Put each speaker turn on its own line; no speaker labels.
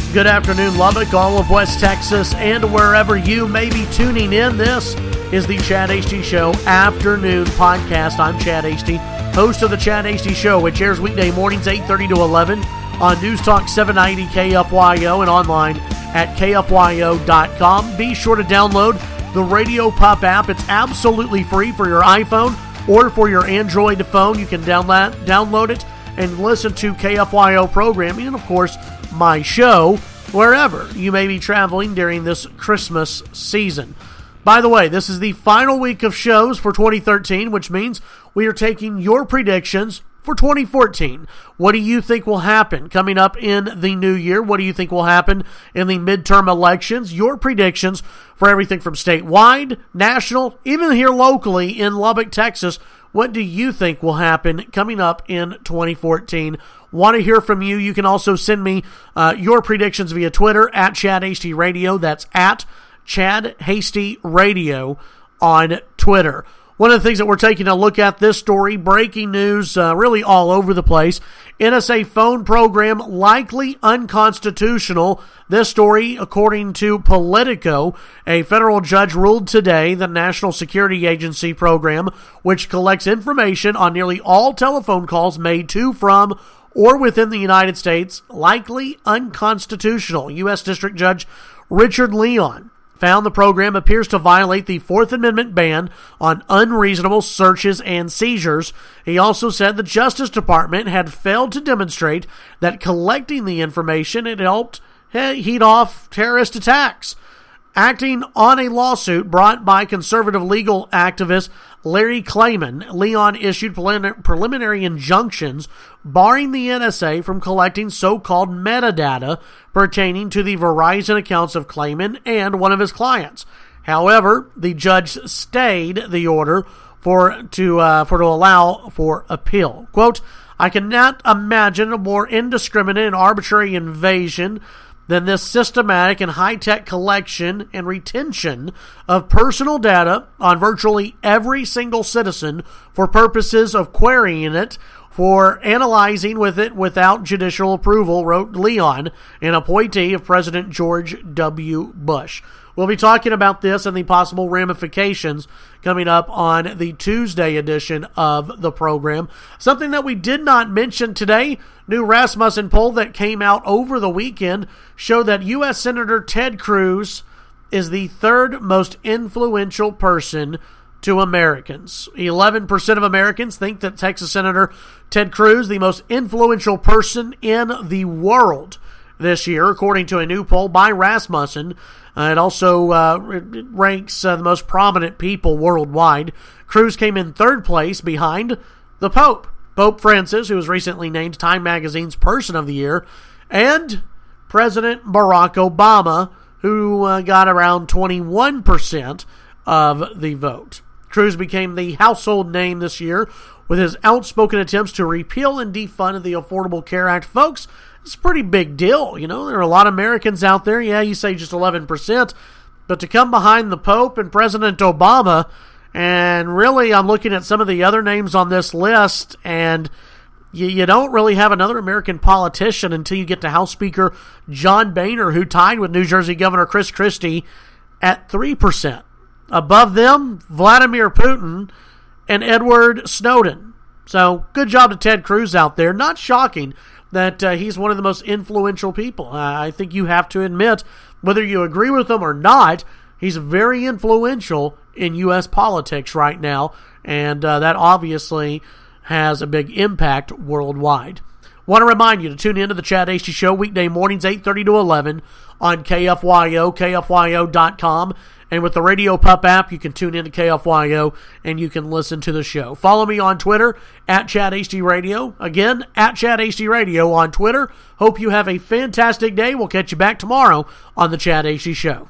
Good afternoon, Lubbock, all of West Texas, and wherever you may be tuning in. This is the Chad Hasty Show Afternoon Podcast. I'm Chad Hasty, host of the Chad Hasty Show, which airs weekday mornings 8:30 to 11 on News Talk 790 KFYO and online at KFYO.com. Be sure to download the Radio Pup app. It's absolutely free for your iPhone or for your Android phone. You can download it and listen to KFYO programming and, of course, my show wherever you may be traveling during this Christmas season. By the way, this is the final week of shows for 2013, which means we are taking your predictions for 2014. What do you think will happen coming up in the new year? What do you think will happen in the midterm elections? Your predictions for everything from statewide, national, even here locally in Lubbock, Texas. What do you think will happen coming up in 2014? Want to hear from you. You can also send me your predictions via Twitter at Chad Hasty Radio. That's at Chad Hasty Radio on Twitter. One of the things that we're taking a look at this story, breaking news really all over the place. NSA phone program likely unconstitutional. This story, according to Politico, a federal judge ruled today the National Security Agency program, which collects information on nearly all telephone calls made to, from, or within the United States, likely unconstitutional. U.S. District Judge Richard Leon found the program appears to violate the Fourth Amendment ban on unreasonable searches and seizures. He also said the Justice Department had failed to demonstrate that collecting the information had helped heat off terrorist attacks. Acting on a lawsuit brought by conservative legal activist Larry Klayman, Leon issued preliminary injunctions barring the NSA from collecting so-called metadata pertaining to the Verizon accounts of Klayman and one of his clients. However, the judge stayed the order to allow for appeal. Quote, "I cannot imagine a more indiscriminate and arbitrary invasion than this systematic and high-tech collection and retention of personal data on virtually every single citizen for purposes of querying it, for analyzing with it without judicial approval," wrote Leon, an appointee of President George W. Bush. We'll be talking about this and the possible ramifications coming up on the Tuesday edition of the program. Something that we did not mention today, new Rasmussen poll that came out over the weekend showed that U.S. Senator Ted Cruz is the third most influential person to Americans. 11% of Americans think that Texas Senator Ted Cruz, the most influential person in the world this year, according to a new poll by Rasmussen. It also ranks the most prominent people worldwide. Cruz came in third place behind the Pope, Pope Francis, who was recently named Time Magazine's Person of the Year, and President Barack Obama, who got around 21% of the vote. Cruz became the household name this year with his outspoken attempts to repeal and defund the Affordable Care Act. Folks, it's a pretty big deal. You know, there are a lot of Americans out there. Yeah, you say just 11%, but to come behind the Pope and President Obama, and really I'm looking at some of the other names on this list, and you don't really have another American politician until you get to House Speaker John Boehner, who tied with New Jersey Governor Chris Christie at 3%. Above them, Vladimir Putin and Edward Snowden. So good job to Ted Cruz out there. Not shocking that he's one of the most influential people. I think you have to admit, whether you agree with him or not, he's very influential in U.S. politics right now, and that obviously has a big impact worldwide. Want to remind you to tune in to the Chad Hasty Show weekday mornings 8:30 to 11 on KFYO, KFYO.com. And with the Radio Pup app, you can tune into KFYO and you can listen to the show. Follow me on Twitter at Chad Hasty Radio. Again, at Chad Hasty Radio on Twitter. Hope you have a fantastic day. We'll catch you back tomorrow on the Chad Hasty Show.